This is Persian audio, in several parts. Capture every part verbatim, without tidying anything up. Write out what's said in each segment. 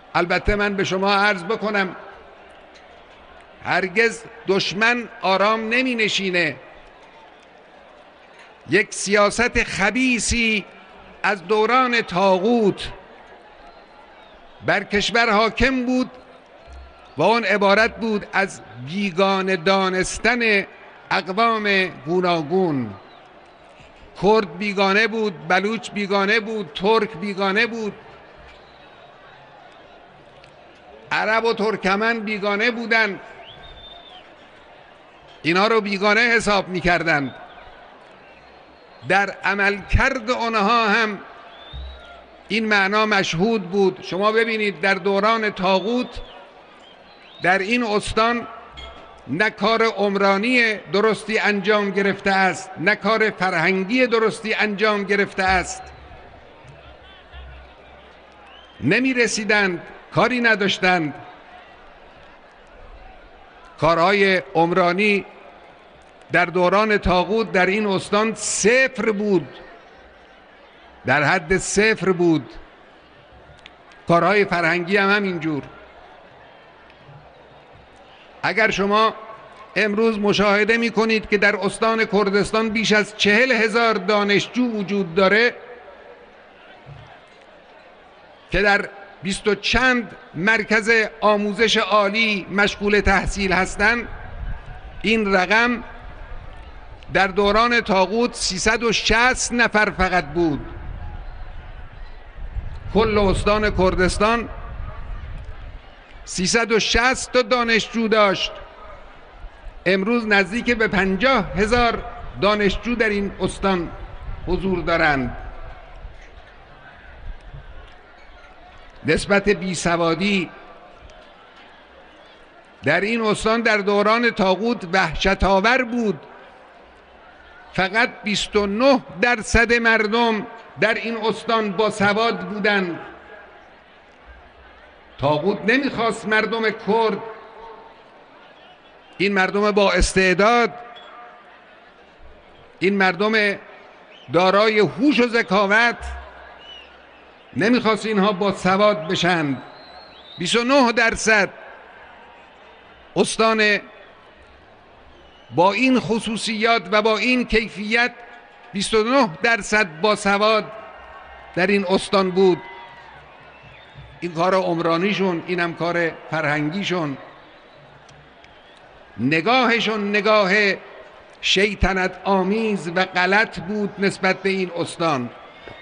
البته من به شما عرض بکنم هرگز دشمن آرام نمی نشینه. یک سیاست خبیثی از دوران طاغوت بر کشور حاکم بود و اون عبارت بود از بیگانه دانستن اقوام گوناگون. کرد بیگانه بود، بلوچ بیگانه بود، ترک بیگانه بود، عرب و ترکمن بیگانه بودن. اینا رو بیگانه حساب می‌کردند. در عملکرد آنها هم این معنا مشهود بود. شما ببینید در دوران طاغوت در این استان نه کار عمرانی درستی انجام گرفته است، نه کار فرهنگی درستی انجام گرفته است. نمی رسیدند، کاری نداشتند. کارهای عمرانی در دوران طاغوت در این استان صفر بود، در حد صفر بود. کارهای فرهنگی هم همینجور. اگر شما امروز مشاهده می کنید که در استان کردستان بیش از چهل هزار دانشجو وجود داره که در بیست و چند مرکز آموزش عالی مشغول تحصیل هستند، این رقم در دوران طاغوت سیصد و شصت نفر فقط بود. کل استان کردستان سیصد و شصت تا دانشجو داشت. امروز نزدیک به پنجاه هزار دانشجو در این استان حضور دارند. نسبت بیسوادی در این استان در دوران طاغوت وحشت‌آور بود. فقط بیست و نه درصد مردم در این استان با سواد بودند. طاغوت نمیخواست مردم کرد، این مردم با استعداد، این مردم دارای هوش و ذکاوت، نمیخواست اینها با سواد بشن. بیست و نه درصد استان با این خصوصیات و با این کیفیت بیست و نه درصد با سواد در این استان بود. این کار عمرانیشون، اینم کار فرهنگیشون. نگاهشون نگاه شیطنت آمیز و غلط بود نسبت به این استان.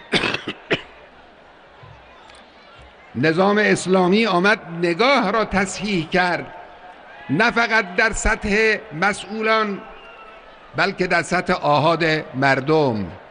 نظام اسلامی آمد نگاه را تصحیح کرد، نه فقط در سطح مسئولان بلکه در سطح آحاد مردم.